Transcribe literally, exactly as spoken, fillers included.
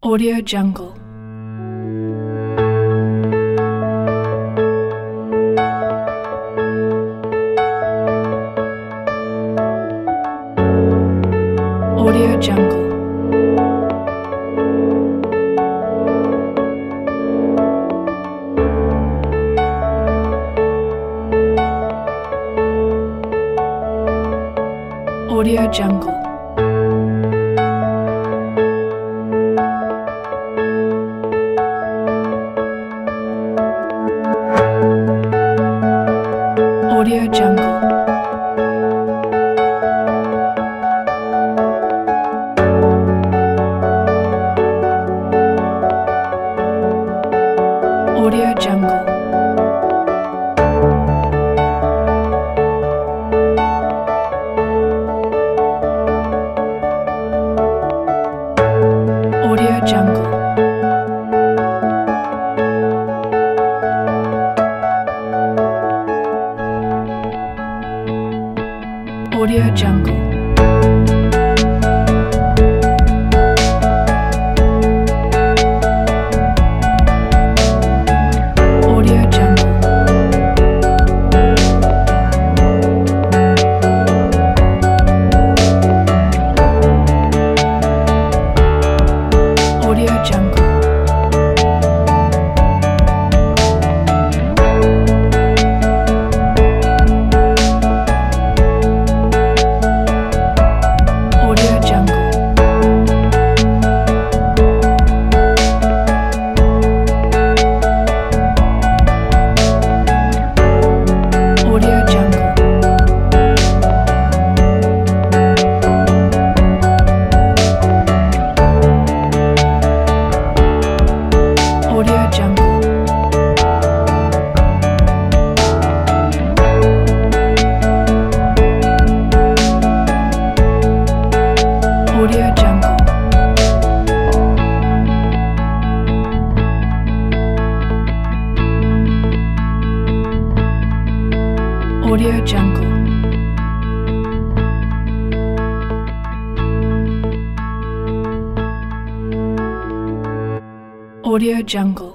Audio Jungle. Audio Jungle. Audio Jungle. Audio Jungle. Audio Jungle. Audio Jungle. Audio Jungle. Audio Jungle. Audio Jungle. Audio Jungle. Audio Jungle. Audio Jungle. Audio Jungle. Audio Jungle. Audio Jungle.